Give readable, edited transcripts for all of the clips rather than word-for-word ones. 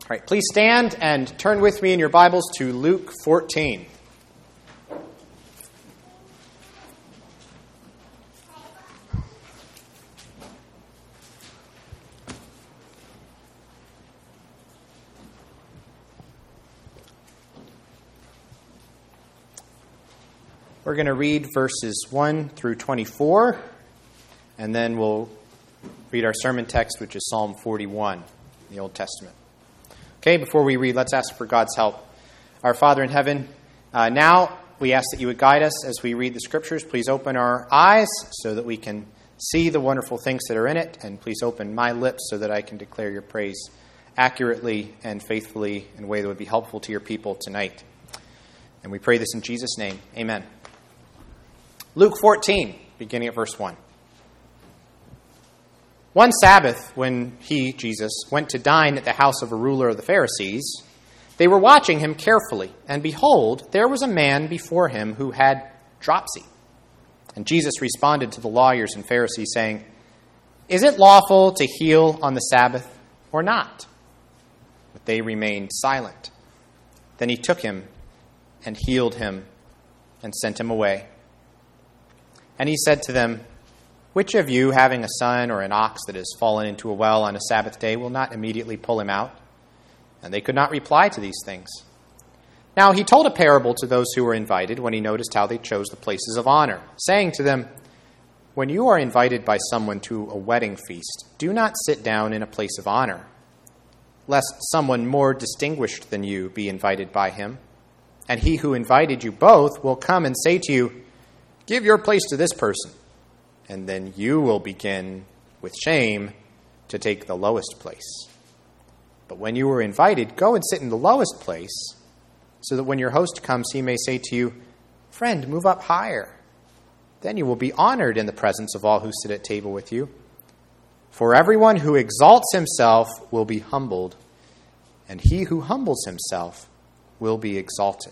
All right, please stand and turn with me in your Bibles to Luke 14. We're going to read verses 1 through 24, and then we'll read our sermon text, which is Psalm 41 in the Old Testament. Okay, before we read, let's ask for God's help. Our Father in heaven, now we ask that you would guide us as we read the Scriptures. Please open our eyes so that we can see the wonderful things that are in it, and please open my lips so that I can declare your praise accurately and faithfully in a way that would be helpful to your people tonight. And we pray this in Jesus' name. Amen. Luke 14, beginning at verse 1. One Sabbath, when he, Jesus, went to dine at the house of a ruler of the Pharisees, they were watching him carefully, and behold, there was a man before him who had dropsy. And Jesus responded to the lawyers and Pharisees, saying, "Is it lawful to heal on the Sabbath or not?" But they remained silent. Then he took him and healed him and sent him away. And he said to them, "Which of you, having a son or an ox that has fallen into a well on a Sabbath day, will not immediately pull him out?" And they could not reply to these things. Now he told a parable to those who were invited when he noticed how they chose the places of honor, saying to them, "When you are invited by someone to a wedding feast, do not sit down in a place of honor, lest someone more distinguished than you be invited by him. And he who invited you both will come and say to you, 'Give your place to this person.' And then you will begin, with shame, to take the lowest place. But when you are invited, go and sit in the lowest place, so that when your host comes, he may say to you, 'Friend, move up higher.' Then you will be honored in the presence of all who sit at table with you. For everyone who exalts himself will be humbled, and he who humbles himself will be exalted."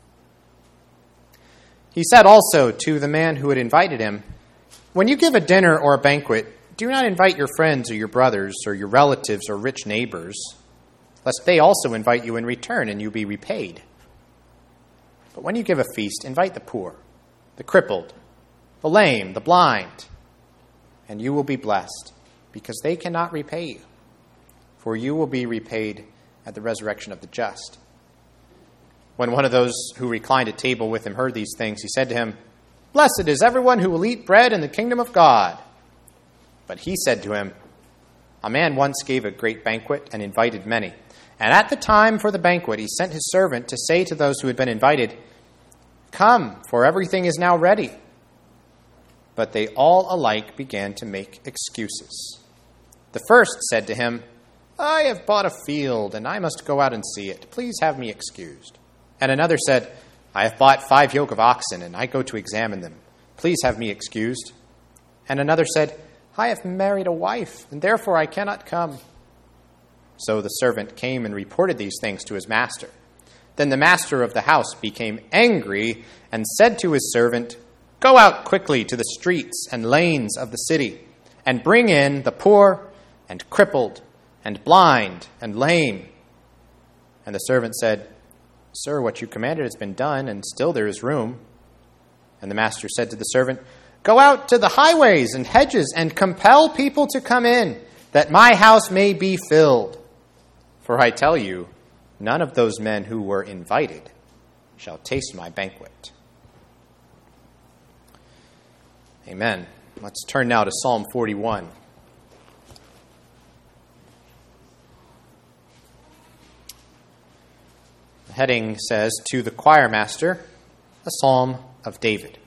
He said also to the man who had invited him, "When you give a dinner or a banquet, do not invite your friends or your brothers or your relatives or rich neighbors, lest they also invite you in return and you be repaid. But when you give a feast, invite the poor, the crippled, the lame, the blind, and you will be blessed, because they cannot repay you, for you will be repaid at the resurrection of the just." When one of those who reclined at table with him heard these things, he said to him, "Blessed is everyone who will eat bread in the kingdom of God." But he said to him, "A man once gave a great banquet and invited many. And at the time for the banquet, he sent his servant to say to those who had been invited, 'Come, for everything is now ready.' But they all alike began to make excuses. The first said to him, 'I have bought a field, and I must go out and see it. Please have me excused.' And another said, 'I have bought 5 yoke of oxen, and I go to examine them. Please have me excused.' And another said, 'I have married a wife, and therefore I cannot come.' So the servant came and reported these things to his master. Then the master of the house became angry and said to his servant, 'Go out quickly to the streets and lanes of the city, and bring in the poor and crippled and blind and lame.' And the servant said, 'Sir, what you commanded has been done, and still there is room.' And the master said to the servant, 'Go out to the highways and hedges and compel people to come in, that my house may be filled. For I tell you, none of those men who were invited shall taste my banquet.'" Amen. Let's turn now to Psalm 41. The heading says, "To the choir master, a psalm of David."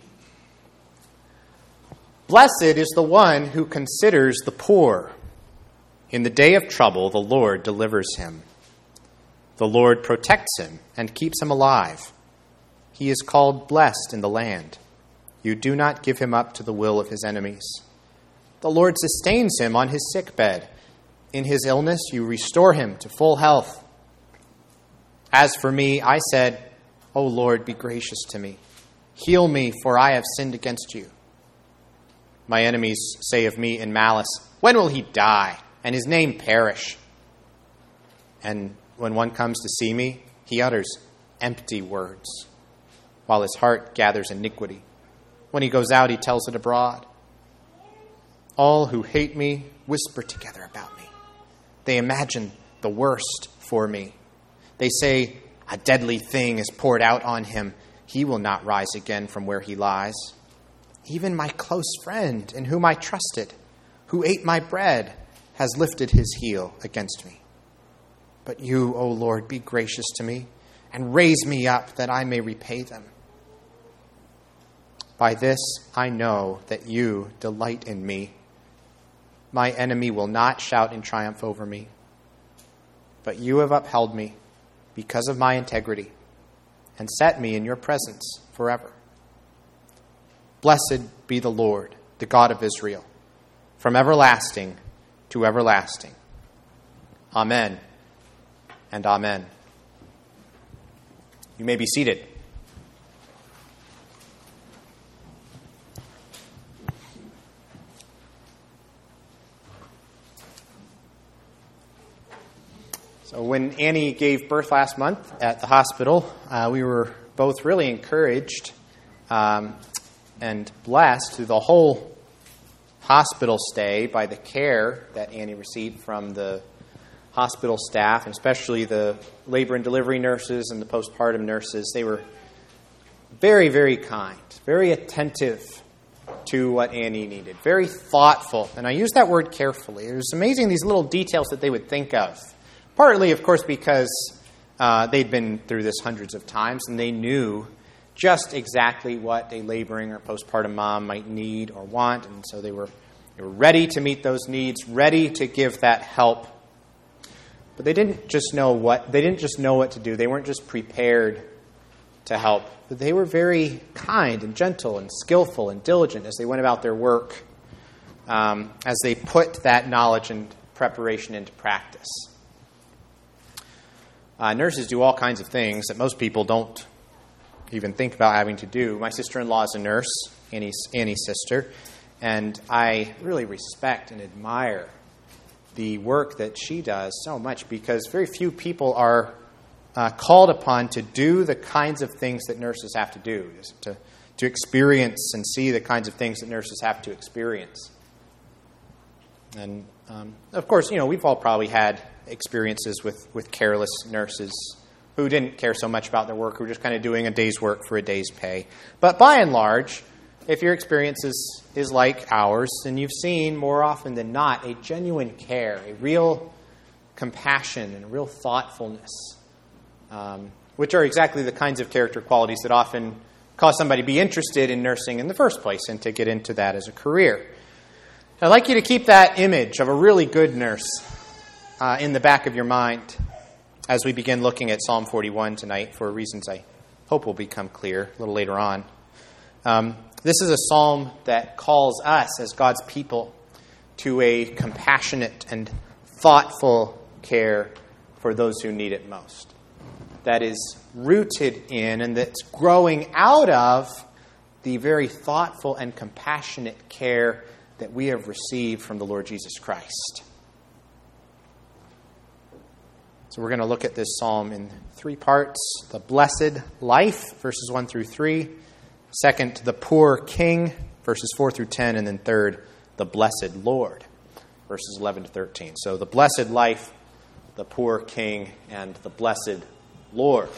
"Blessed is the one who considers the poor. In the day of trouble, the Lord delivers him. The Lord protects him and keeps him alive. He is called blessed in the land. You do not give him up to the will of his enemies. The Lord sustains him on his sick bed. In his illness, you restore him to full health. As for me, I said, 'O Lord, be gracious to me. Heal me, for I have sinned against you.' My enemies say of me in malice, 'When will he die, and his name perish?' And when one comes to see me, he utters empty words, while his heart gathers iniquity. When he goes out, he tells it abroad. All who hate me whisper together about me. They imagine the worst for me. They say, a deadly thing is poured out on him. He will not rise again from where he lies. Even my close friend, in whom I trusted, who ate my bread, has lifted his heel against me. But you, O Lord, be gracious to me, and raise me up that I may repay them. By this I know that you delight in me. My enemy will not shout in triumph over me. But you have upheld me because of my integrity and set me in your presence forever. Blessed be the Lord, the God of Israel, from everlasting to everlasting. Amen and amen. You may be seated. So when Annie gave birth last month at the hospital, we were both really encouraged and blessed through the whole hospital stay by the care that Annie received from the hospital staff, and especially the labor and delivery nurses and the postpartum nurses. They were very, very kind, very attentive to what Annie needed, very thoughtful. And I use that word carefully. It was amazing these little details that they would think of. Partly, of course, because they'd been through this hundreds of times and they knew just exactly what a laboring or postpartum mom might need or want, and so they were ready to meet those needs, ready to give that help. But they didn't just know what to do. They weren't just prepared to help, but they were very kind and gentle and skillful and diligent as they went about their work, as they put that knowledge and preparation into practice. Nurses do all kinds of things that most people don't even think about having to do. My sister-in-law is a nurse, Annie's sister, and I really respect and admire the work that she does so much, because very few people are called upon to do the kinds of things that nurses have to do, to experience and see the kinds of things that nurses have to experience. And, of course, we've all probably had experiences with careless nurses who didn't care so much about their work, who were just kind of doing a day's work for a day's pay. But by and large, if your experience is like ours, then you've seen more often than not a genuine care, a real compassion and a real thoughtfulness, which are exactly the kinds of character qualities that often cause somebody to be interested in nursing in the first place and to get into that as a career. I'd like you to keep that image of a really good nurse in the back of your mind as we begin looking at Psalm 41 tonight, for reasons I hope will become clear a little later on. This is a psalm that calls us as God's people to a compassionate and thoughtful care for those who need it most. That is rooted in and that's growing out of the very thoughtful and compassionate care that we have received from the Lord Jesus Christ. So we're going to look at this psalm in three parts. The blessed life, verses 1 through 3. Second, the poor king, verses 4 through 10. And then third, the blessed Lord, verses 11 to 13. So the blessed life, the poor king, and the blessed Lord.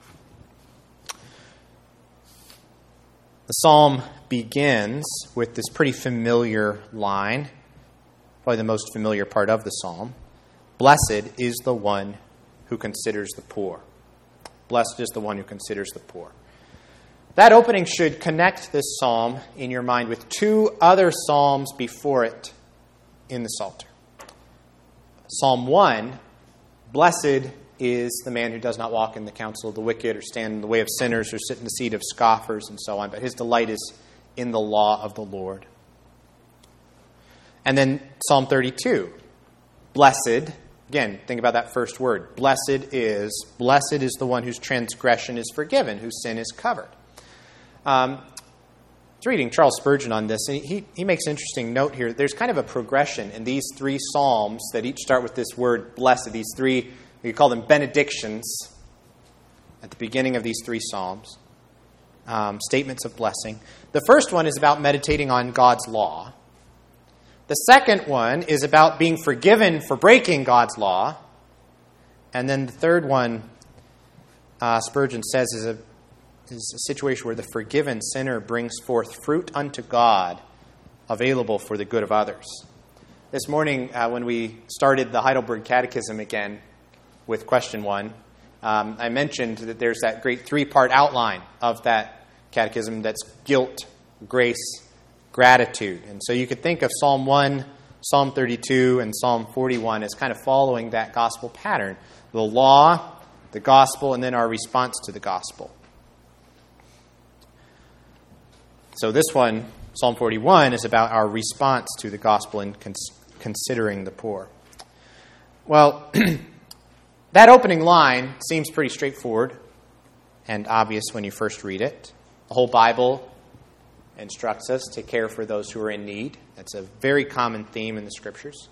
The psalm begins with this pretty familiar line, probably the most familiar part of the psalm. Blessed is the one who considers the poor. Blessed is the one who considers the poor. That opening should connect this psalm in your mind with two other psalms before it in the Psalter. Psalm 1, blessed is the man who does not walk in the counsel of the wicked, or stand in the way of sinners, or sit in the seat of scoffers, and so on. But his delight is in the law of the Lord. And then Psalm 32, blessed. Again, think about that first word. Blessed is the one whose transgression is forgiven, whose sin is covered. I was reading Charles Spurgeon on this, and he makes an interesting note here. There's kind of a progression in these three psalms that each start with this word blessed, these three We could call them benedictions at the beginning of these three psalms, statements of blessing. The first one is about meditating on God's law. The second one is about being forgiven for breaking God's law. And then the third one, Spurgeon says, is a situation where the forgiven sinner brings forth fruit unto God, available for the good of others. This morning, when we started the Heidelberg Catechism again with question 1, I mentioned that there's that great 3-part outline of that catechism that's guilt, grace, gratitude. And so you could think of Psalm 1, Psalm 32, and Psalm 41 as kind of following that gospel pattern. The law, the gospel, and then our response to the gospel. So this one, Psalm 41, is about our response to the gospel in considering the poor. Well, that opening line seems pretty straightforward and obvious when you first read it. The whole Bible instructs us to care for those who are in need. That's a very common theme in the Scriptures.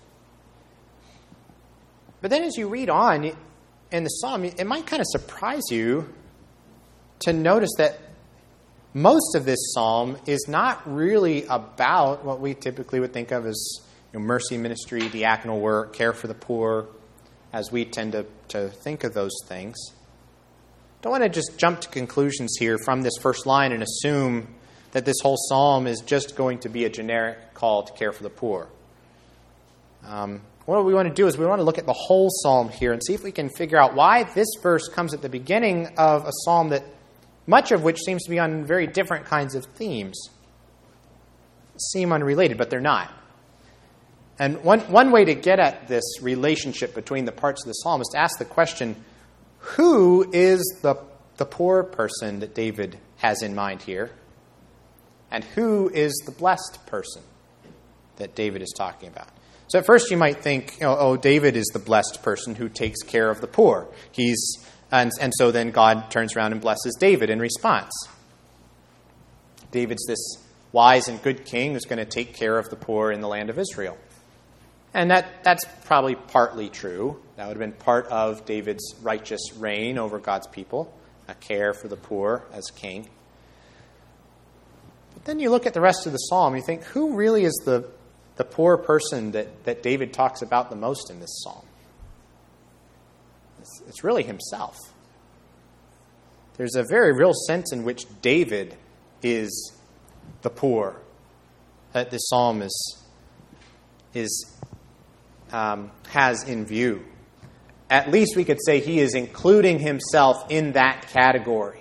But then as you read on in the psalm, it might kind of surprise you to notice that most of this psalm is not really about what we typically would think of as mercy ministry, diaconal work, care for the poor, as we tend to think of those things. Don't want to just jump to conclusions here from this first line and assume that this whole psalm is just going to be a generic call to care for the poor. What we want to do is we want to look at the whole psalm here and see if we can figure out why this verse comes at the beginning of a psalm that much of which seems to be on very different kinds of themes. Seem unrelated, but they're not. And one way to get at this relationship between the parts of the psalm is to ask the question, who is the poor person that David has in mind here? And who is the blessed person that David is talking about? So at first you might think, David is the blessed person who takes care of the poor. And so then God turns around and blesses David in response. David's this wise and good king who's going to take care of the poor in the land of Israel. And that's probably partly true. That would have been part of David's righteous reign over God's people, a care for the poor as king. But then you look at the rest of the psalm, you think, who really is the poor person that David talks about the most in this psalm? It's really himself. There's a very real sense in which David is the poor that this psalm has in view. At least we could say he is including himself in that category.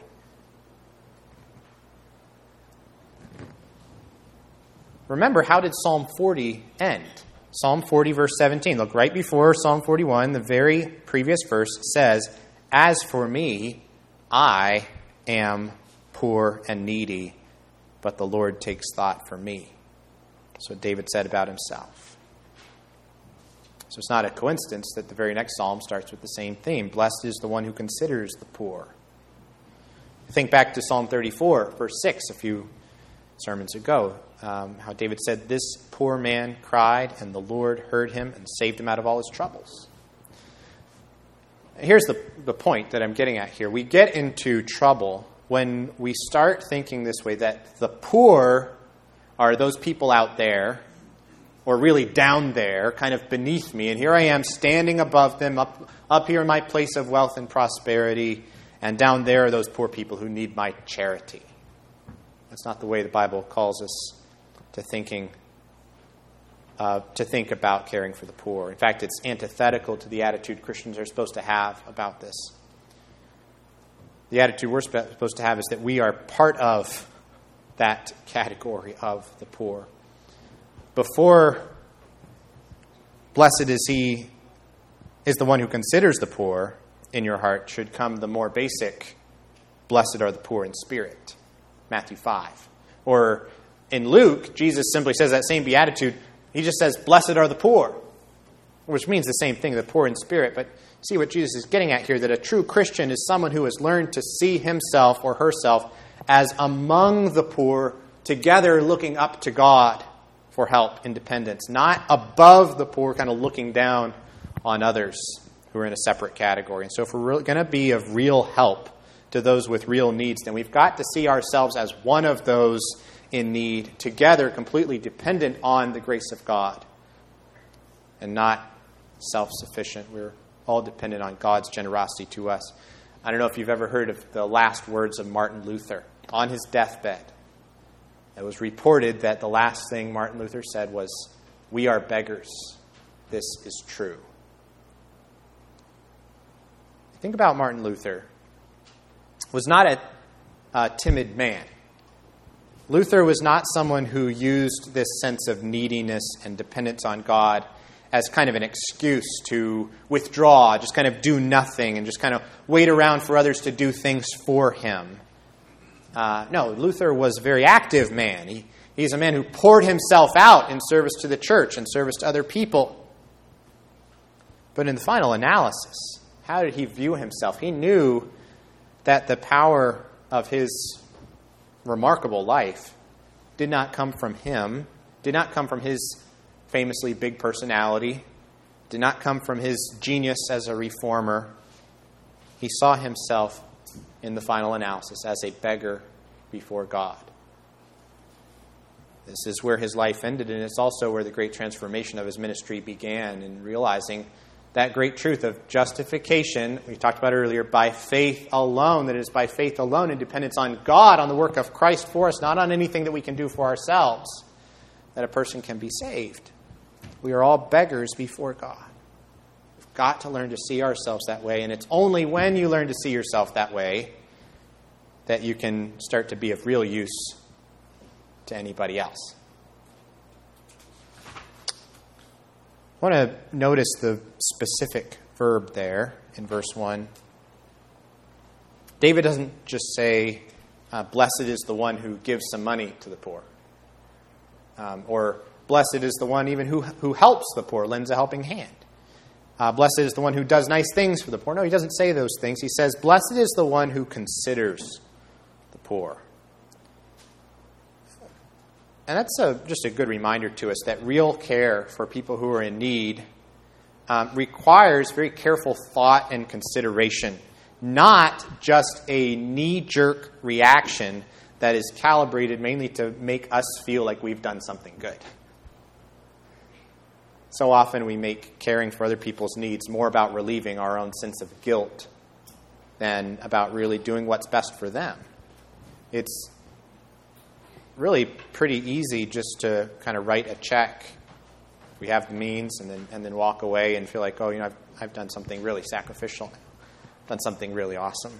Remember, how did Psalm 40 end? Psalm 40, verse 17. Look right before Psalm 41, the very previous verse says, "As for me, I am poor and needy, but the Lord takes thought for me." That's what David said about himself. So it's not a coincidence that the very next psalm starts with the same theme. Blessed is the one who considers the poor. Think back to Psalm 34, verse 6, a few sermons ago. How David said, "This poor man cried, and the Lord heard him and saved him out of all his troubles." Here's the point that I'm getting at here. We get into trouble when we start thinking this way, that the poor are those people out there, or really down there, kind of beneath me, and here I am standing above them, up here in my place of wealth and prosperity, and down there are those poor people who need my charity. That's not the way the Bible calls us to think about caring for the poor. In fact, it's antithetical to the attitude Christians are supposed to have about this. The attitude we're supposed to have is that we are part of that category of the poor. Before "blessed is he is the one who considers the poor" in your heart should come the more basic "blessed are the poor in spirit," Matthew 5. Or in Luke, Jesus simply says that same beatitude. He just says, "Blessed are the poor," which means the same thing, the poor in spirit. But see what Jesus is getting at here, that a true Christian is someone who has learned to see himself or herself as among the poor, together looking up to God for help, independence, not above the poor, kind of looking down on others who are in a separate category. And so if we're going to be of real help to those with real needs, then we've got to see ourselves as one of those in need, together, completely dependent on the grace of God, and not self-sufficient. We're all dependent on God's generosity to us. I don't know if you've ever heard of the last words of Martin Luther on his deathbed. It was reported that the last thing Martin Luther said was, "We are beggars. This is true." Think about Martin Luther. Was not a timid man. Luther was not someone who used this sense of neediness and dependence on God as kind of an excuse to withdraw, just kind of do nothing and just kind of wait around for others to do things for him. No, Luther was a very active man. He's a man who poured himself out in service to the church and service to other people. But in the final analysis, how did he view himself? He knew that the power of his remarkable life did not come from him, did not come from his famously big personality, did not come from his genius as a reformer. He saw himself in the final analysis as a beggar before God. This is where his life ended, and it's also where the great transformation of his ministry began, in realizing that great truth of justification, we talked about earlier, by faith alone, that it is by faith alone and dependence on God, on the work of Christ for us, not on anything that we can do for ourselves, that a person can be saved. We are all beggars before God. We've got to learn to see ourselves that way, and it's only when you learn to see yourself that way that you can start to be of real use to anybody else. I want to notice the specific verb there in verse 1. David doesn't just say, blessed is the one who gives some money to the poor. Or blessed is the one even who helps the poor, lends a helping hand. Blessed is the one who does nice things for the poor. No, he doesn't say those things. He says, blessed is the one who considers the poor. And that's just a good reminder to us that real care for people who are in need requires very careful thought and consideration, not just a knee-jerk reaction that is calibrated mainly to make us feel like we've done something good. So often we make caring for other people's needs more about relieving our own sense of guilt than about really doing what's best for them. It's really pretty easy just to kind of write a check. We have the means, and then walk away and feel like, oh, I've done something really sacrificial, done something really awesome.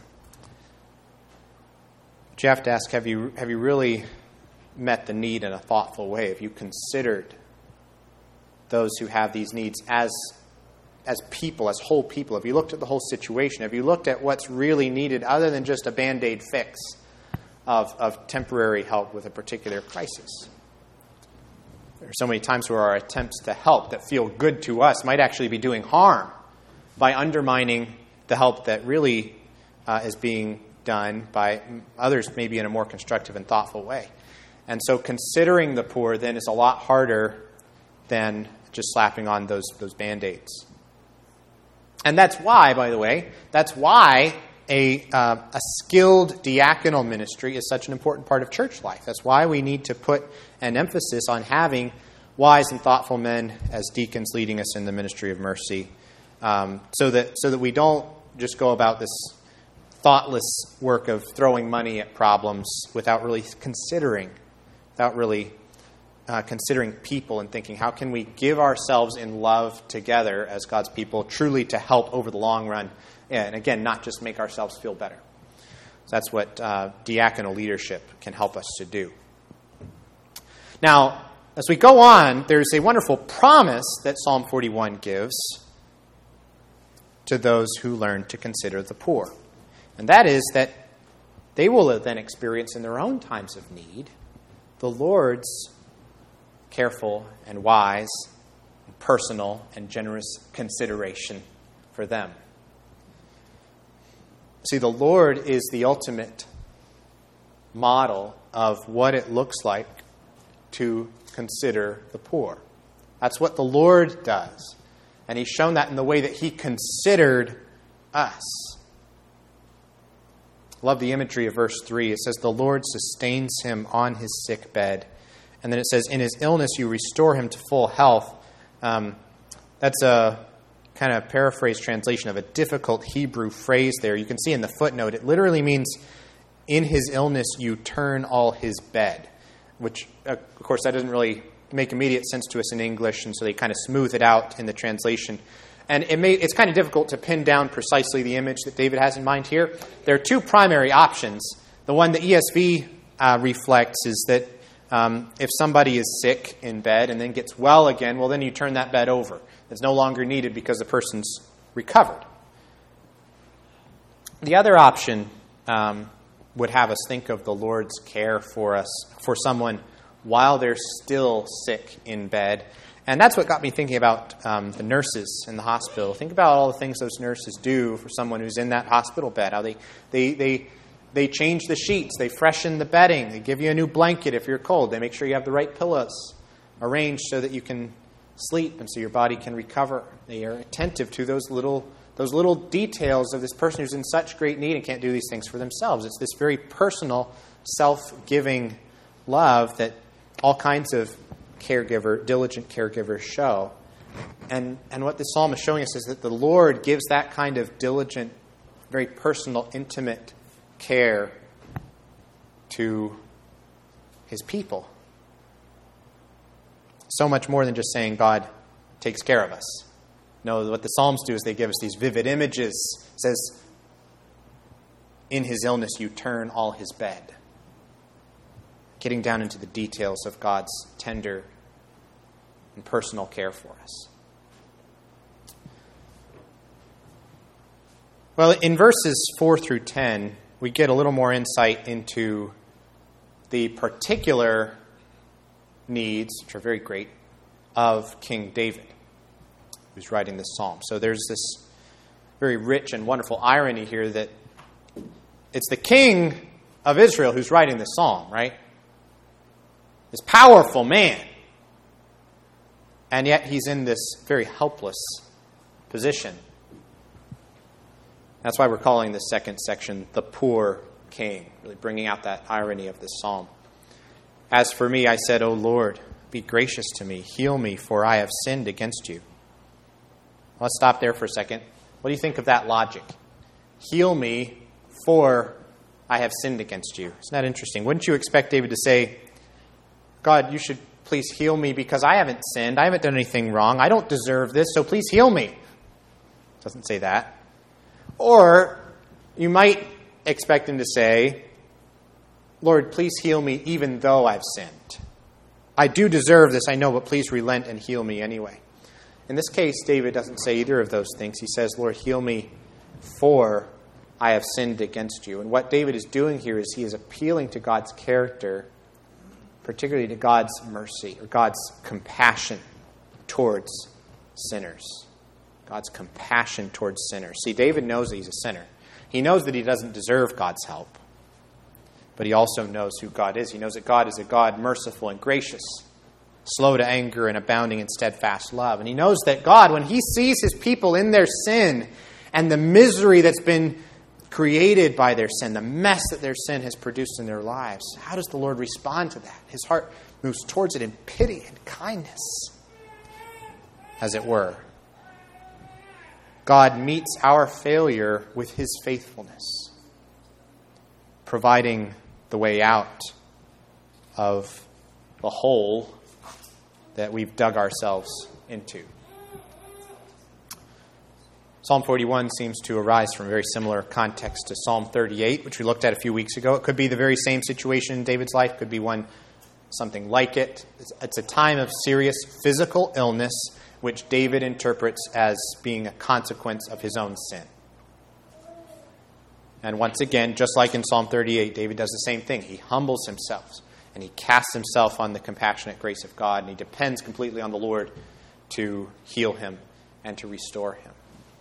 But you have to ask, have you really met the need in a thoughtful way? Have you considered those who have these needs as people, as whole people? Have you looked at the whole situation? Have you looked at what's really needed other than just a Band-Aid fix of temporary help with a particular crisis? There are so many times where our attempts to help that feel good to us might actually be doing harm by undermining the help that really is being done by others, maybe in a more constructive and thoughtful way. And so considering the poor then is a lot harder than just slapping on those Band-Aids. And that's why, by the way, a skilled diaconal ministry is such an important part of church life. That's why we need to put an emphasis on having wise and thoughtful men as deacons leading us in the ministry of mercy, so that we don't just go about this thoughtless work of throwing money at problems without really considering people and thinking, how can we give ourselves in love together as God's people truly to help over the long run? And again, not just make ourselves feel better. So that's what diaconal leadership can help us to do. Now, as we go on, there's a wonderful promise that Psalm 41 gives to those who learn to consider the poor. And that is that they will then experience in their own times of need the Lord's careful and wise, and personal and generous consideration for them. See, the Lord is the ultimate model of what it looks like to consider the poor. That's what the Lord does. And he's shown that in the way that he considered us. Love the imagery of verse 3. It says, the Lord sustains him on his sick bed. And then it says, in his illness you restore him to full health. That's a kind of paraphrase translation of a difficult Hebrew phrase there. You can see in the footnote, it literally means, in his illness you turn all his bed. Which, of course, that doesn't really make immediate sense to us in English, and so they kind of smooth it out in the translation. And it's kind of difficult to pin down precisely the image that David has in mind here. There are two primary options. The one the ESV reflects is that if somebody is sick in bed and then gets well again, well, then you turn that bed over. It's no longer needed because the person's recovered. The other option would have us think of the Lord's care for us, for someone while they're still sick in bed. And that's what got me thinking about the nurses in the hospital. Think about all the things those nurses do for someone who's in that hospital bed. How they change the sheets, they freshen the bedding, they give you a new blanket if you're cold, they make sure you have the right pillows arranged so that you can sleep and so your body can recover. They are attentive to those little details of this person who's in such great need and can't do these things for themselves. It's this very personal, self-giving love that all kinds of diligent caregivers show. And what this psalm is showing us is that the Lord gives that kind of diligent, very personal, intimate care to his people. So much more than just saying God takes care of us. No, what the Psalms do is they give us these vivid images. It says, in his illness you turn all his bed. Getting down into the details of God's tender and personal care for us. Well, in verses 4 through 10, we get a little more insight into the particular needs, which are very great, of King David, who's writing this psalm. So there's this very rich and wonderful irony here that it's the king of Israel who's writing this psalm, right? This powerful man. And yet he's in this very helpless position. That's why we're calling this second section the poor king, really bringing out that irony of this psalm. As for me, I said, O Lord, be gracious to me, heal me, for I have sinned against you. Let's stop there for a second. What do you think of that logic? Heal me, for I have sinned against you. Isn't that interesting? Wouldn't you expect David to say, God, you should please heal me because I haven't sinned. I haven't done anything wrong. I don't deserve this, so please heal me. It doesn't say that. Or you might expect him to say, Lord, please heal me even though I've sinned. I do deserve this, I know, but please relent and heal me anyway. In this case, David doesn't say either of those things. He says, Lord, heal me, for I have sinned against you. And what David is doing here is he is appealing to God's character, particularly to God's mercy or God's compassion towards sinners. God's compassion towards sinners. See, David knows that he's a sinner. He knows that he doesn't deserve God's help. But he also knows who God is. He knows that God is a God merciful and gracious, slow to anger and abounding in steadfast love. And he knows that God, when he sees his people in their sin and the misery that's been created by their sin, the mess that their sin has produced in their lives, how does the Lord respond to that? His heart moves towards it in pity and kindness, as it were. God meets our failure with his faithfulness, providing the way out of the hole that we've dug ourselves into. Psalm 41 seems to arise from a very similar context to Psalm 38, which we looked at a few weeks ago. It could be the very same situation in David's life. It could be something like it. It's a time of serious physical illness, which David interprets as being a consequence of his own sin. And once again, just like in Psalm 38, David does the same thing. He humbles himself, and he casts himself on the compassionate grace of God, and he depends completely on the Lord to heal him and to restore him.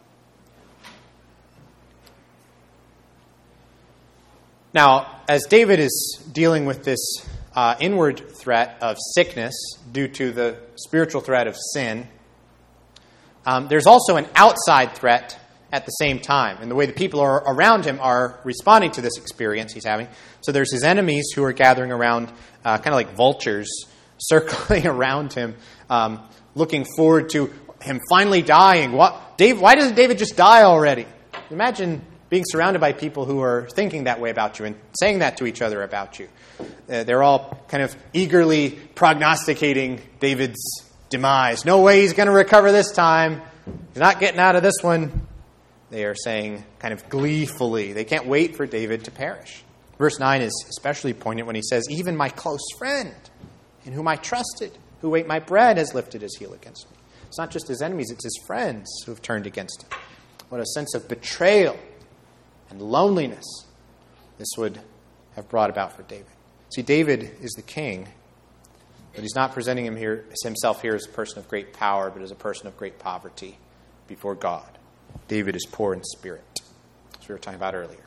Now, as David is dealing with this inward threat of sickness due to the spiritual threat of sin, there's also an outside threat at the same time, and the way the people around him are responding to this experience he's having. So there's his enemies who are gathering around, kind of like vultures, circling around him, looking forward to him finally dying. Why doesn't David just die already? Imagine being surrounded by people who are thinking that way about you and saying that to each other about you. They're all kind of eagerly prognosticating David's demise. No way he's going to recover this time. He's not getting out of this one. They are saying kind of gleefully, they can't wait for David to perish. Verse 9 is especially poignant when he says, even my close friend, in whom I trusted, who ate my bread, has lifted his heel against me. It's not just his enemies, it's his friends who have turned against him. What a sense of betrayal and loneliness this would have brought about for David. See, David is the king, but he's not presenting himself here as a person of great power, but as a person of great poverty before God. David is poor in spirit, as we were talking about earlier.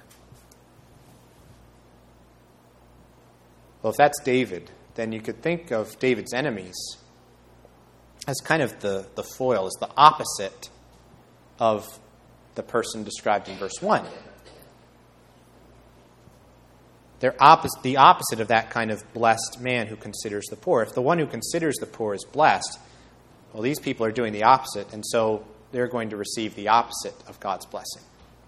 Well, if that's David, then you could think of David's enemies as kind of the foil, as the opposite of the person described in verse 1. They're the opposite of that kind of blessed man who considers the poor. If the one who considers the poor is blessed, well, these people are doing the opposite, and so they're going to receive the opposite of God's blessing.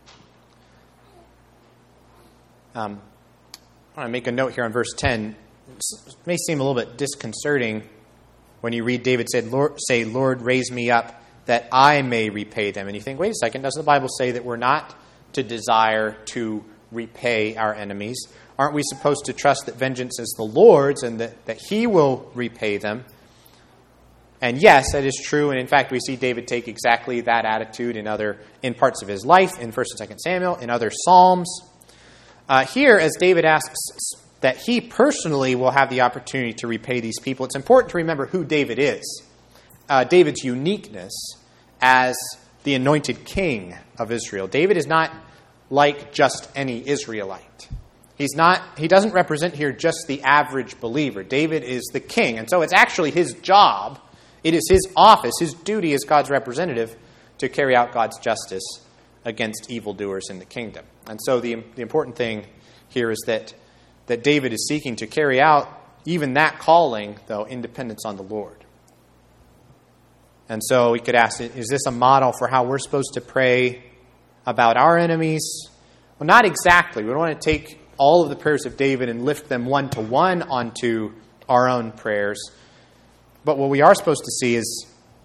I want to make a note here on verse 10. It may seem a little bit disconcerting when you read David say, Lord, raise me up that I may repay them. And you think, wait a second, doesn't the Bible say that we're not to desire to repay our enemies? Aren't we supposed to trust that vengeance is the Lord's and that he will repay them? And yes, that is true. And in fact, we see David take exactly that attitude in parts of his life, in 1 and 2 Samuel, in other Psalms. Here, as David asks that he personally will have the opportunity to repay these people, it's important to remember who David is. David's uniqueness as the anointed king of Israel. David is not like just any Israelite. He doesn't represent here just the average believer. David is the king, and so it's actually his job. It is his office, his duty as God's representative to carry out God's justice against evildoers in the kingdom. And so the important thing here is that David is seeking to carry out even that calling, though, in dependence on the Lord. And so we could ask, is this a model for how we're supposed to pray about our enemies? Well, not exactly. We don't want to take all of the prayers of David and lift them one-to-one onto our own prayers. But what we are supposed to see is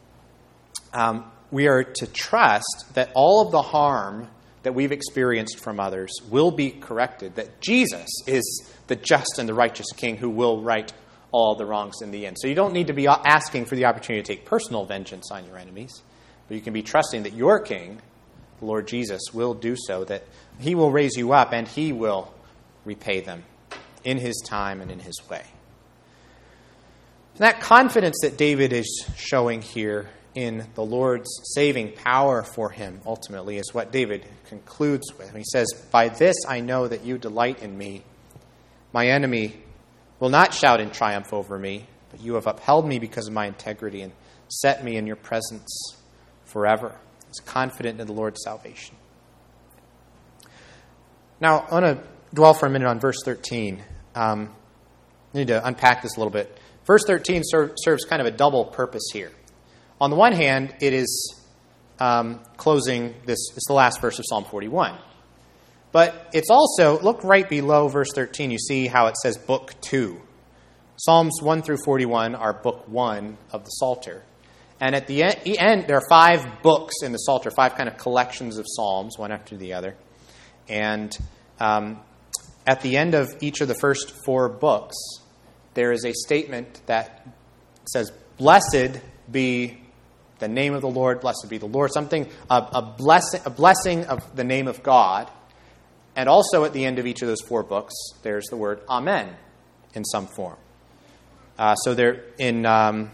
we are to trust that all of the harm that we've experienced from others will be corrected, that Jesus is the just and the righteous king who will right all the wrongs in the end. So you don't need to be asking for the opportunity to take personal vengeance on your enemies, but you can be trusting that your king, the Lord Jesus, will do so, that he will raise you up and he will repay them in his time and in his way. And that confidence that David is showing here in the Lord's saving power for him ultimately is what David concludes with. He says, by this I know that you delight in me. My enemy will not shout in triumph over me, but you have upheld me because of my integrity and set me in your presence forever. He's confident in the Lord's salvation. Now, I want to dwell for a minute on verse 13. I need to unpack this a little bit. Verse 13 serves kind of a double purpose here. On the one hand, it is closing this. It's the last verse of Psalm 41. But it's also, look right below verse 13, you see how it says Book 2. Psalms 1 through 41 are Book 1 of the Psalter. And at the end, there are 5 books in the Psalter, 5 kind of collections of Psalms, one after the other. And at the end of each of the first 4 books, there is a statement that says, blessed be the name of the Lord, blessed be the Lord, something, a blessing of the name of God. And also at the end of each of those 4 books, there's the word Amen in some form. So there in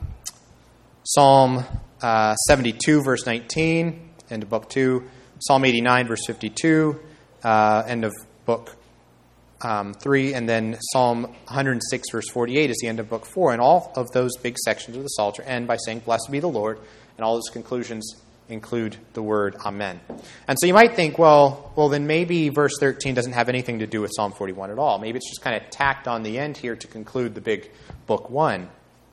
Psalm 72, verse 19, end of book 2, Psalm 89, verse 52, end of book 3, and then Psalm 106, verse 48 is the end of book 4. And all of those big sections of the Psalter end by saying, blessed be the Lord, and all those conclusions include the word amen. And so you might think, well, then maybe verse 13 doesn't have anything to do with Psalm 41 at all. Maybe it's just kind of tacked on the end here to conclude the big book 1.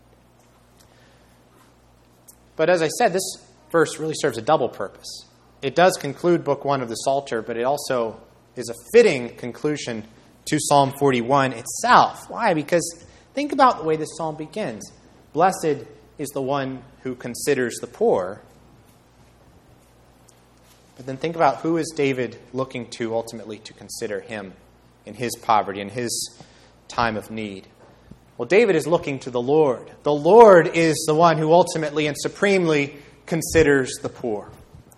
But as I said, this verse really serves a double purpose. It does conclude book 1 of the Psalter, but it also is a fitting conclusion to Psalm 41 itself. Why? Because think about the way this psalm begins. Blessed is the one who considers the poor. But then think about who is David looking to ultimately to consider him in his poverty, in his time of need. Well, David is looking to the Lord. The Lord is the one who ultimately and supremely considers the poor.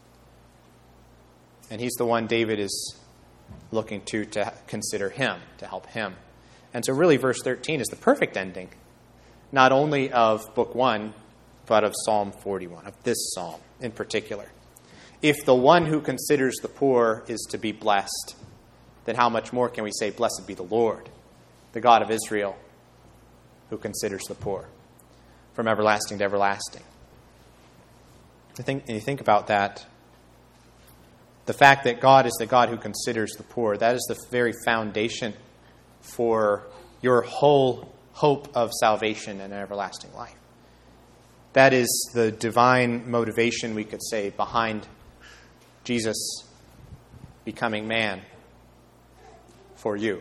And he's the one David is looking to consider him, to help him. And so really verse 13 is the perfect ending, not only of book 1, but of Psalm 41, of this psalm in particular. If the one who considers the poor is to be blessed, then how much more can we say, blessed be the Lord, the God of Israel, who considers the poor, from everlasting to everlasting. You think about that. The fact that God is the God who considers the poor, that is the very foundation for your whole hope of salvation and everlasting life. That is the divine motivation, we could say, behind Jesus becoming man for you.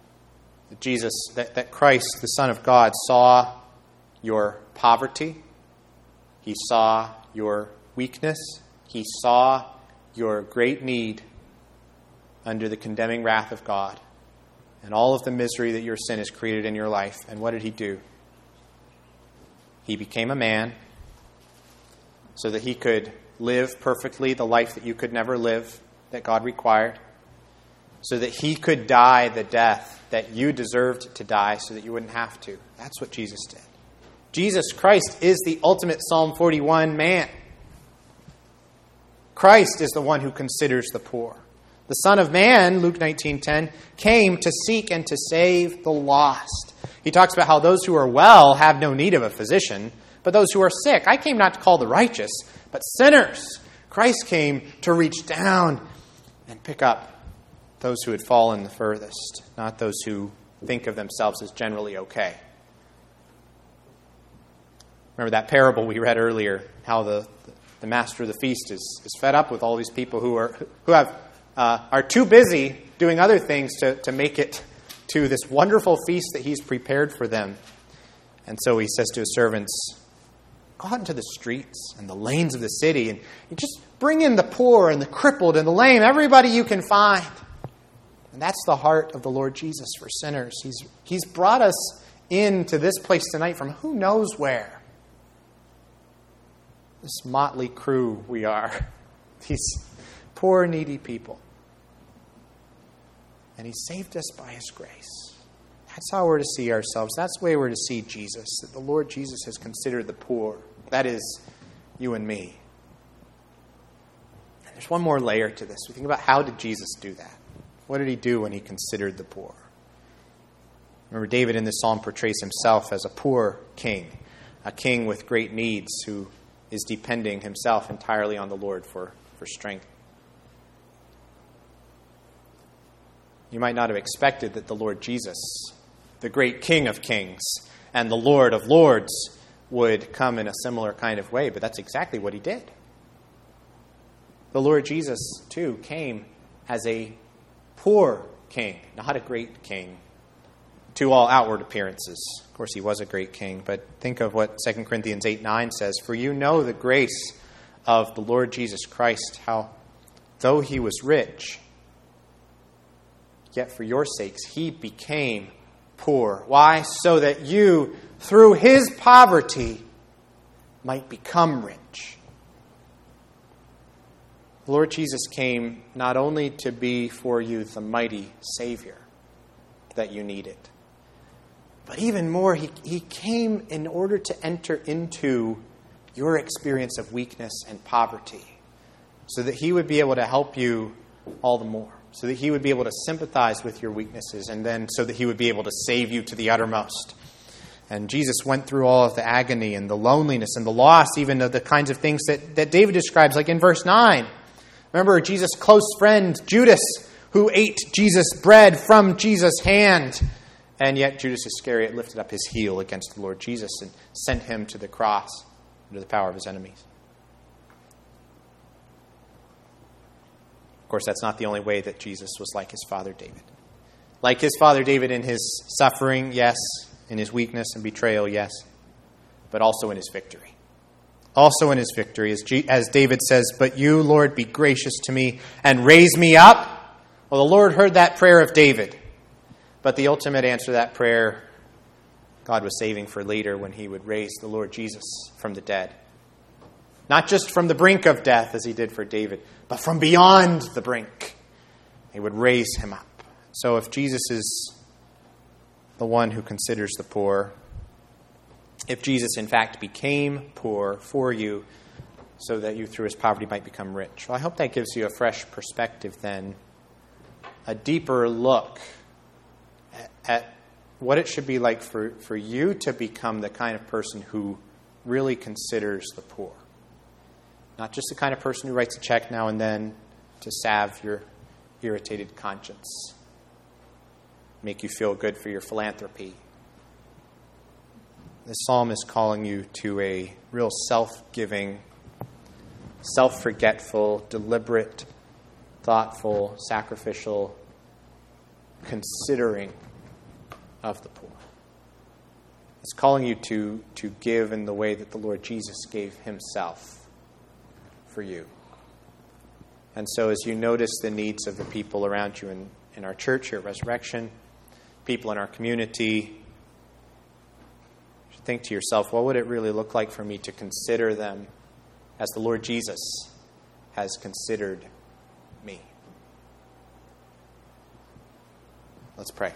That Christ, the Son of God, saw your poverty. He saw your weakness. He saw your great need under the condemning wrath of God and all of the misery that your sin has created in your life. And what did he do? He became a man so that he could live perfectly the life that you could never live, that God required, so that he could die the death that you deserved to die so that you wouldn't have to. That's what Jesus did. Jesus Christ is the ultimate Psalm 41 man. Christ is the one who considers the poor. The Son of Man, Luke 19:10, came to seek and to save the lost. He talks about how those who are well have no need of a physician, but those who are sick, I came not to call the righteous, but sinners. Christ came to reach down and pick up those who had fallen the furthest, not those who think of themselves as generally okay. Remember that parable we read earlier, how the master of the feast is fed up with all these people who are too busy doing other things to make it to this wonderful feast that he's prepared for them. And so he says to his servants, go out into the streets and the lanes of the city and just bring in the poor and the crippled and the lame, everybody you can find. And that's the heart of the Lord Jesus for sinners. He's brought us into this place tonight from who knows where. This motley crew we are. These poor, needy people. And he saved us by his grace. That's how we're to see ourselves. That's the way we're to see Jesus. That the Lord Jesus has considered the poor. That is, you and me. And there's one more layer to this. We think about, how did Jesus do that? What did he do when he considered the poor? Remember, David in this psalm portrays himself as a poor king. A king with great needs who is depending himself entirely on the Lord for strength. You might not have expected that the Lord Jesus, the great King of kings and the Lord of lords, would come in a similar kind of way, but that's exactly what he did. The Lord Jesus, too, came as a poor king, not a great king, to all outward appearances. Of course, he was a great king, but think of what 2 Corinthians 8:9 says. For you know the grace of the Lord Jesus Christ, how though he was rich, yet for your sakes he became poor. Why? So that you, through his poverty, might become rich. The Lord Jesus came not only to be for you the mighty Savior that you needed, but even more, he came in order to enter into your experience of weakness and poverty, so that he would be able to help you all the more, so that he would be able to sympathize with your weaknesses, and then so that he would be able to save you to the uttermost. And Jesus went through all of the agony and the loneliness and the loss, even of the kinds of things that David describes, like in verse 9. Remember Jesus' close friend, Judas, who ate Jesus' bread from Jesus' hand. And yet Judas Iscariot lifted up his heel against the Lord Jesus and sent him to the cross under the power of his enemies. Of course, that's not the only way that Jesus was like his father David. Like his father David in his suffering, yes. In his weakness and betrayal, yes. But also in his victory. Also in his victory, as David says, "But you, Lord, be gracious to me and raise me up." Well, the Lord heard that prayer of David. But the ultimate answer to that prayer, God was saving for later when he would raise the Lord Jesus from the dead. Not just from the brink of death, as he did for David, but from beyond the brink. He would raise him up. So if Jesus is the one who considers the poor, if Jesus in fact became poor for you so that you through his poverty might become rich, well, I hope that gives you a fresh perspective then, a deeper look at what it should be like for you to become the kind of person who really considers the poor. Not just the kind of person who writes a check now and then to salve your irritated conscience, make you feel good for your philanthropy. This psalm is calling you to a real self-giving, self-forgetful, deliberate, thoughtful, sacrificial considering of the poor. It's calling you to give in the way that the Lord Jesus gave himself for you. And so as you notice the needs of the people around you in our church here at Resurrection, people in our community, you should think to yourself, what would it really look like for me to consider them as the Lord Jesus has considered me? Let's pray.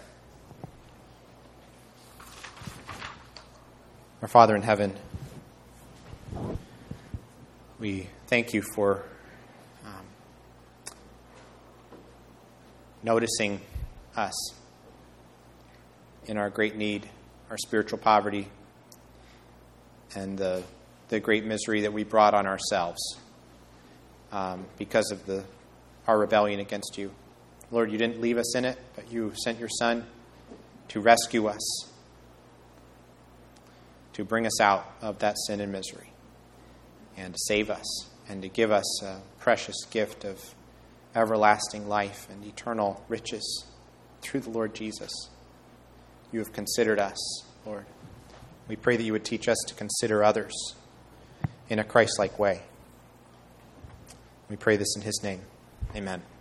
Our Father in heaven, we thank you for noticing us in our great need, our spiritual poverty, and the great misery that we brought on ourselves because of our rebellion against you. Lord, you didn't leave us in it, but you sent your Son to rescue us, to bring us out of that sin and misery, and to save us, and to give us a precious gift of everlasting life and eternal riches through the Lord Jesus. You have considered us, Lord. We pray that you would teach us to consider others in a Christ-like way. We pray this in his name. Amen.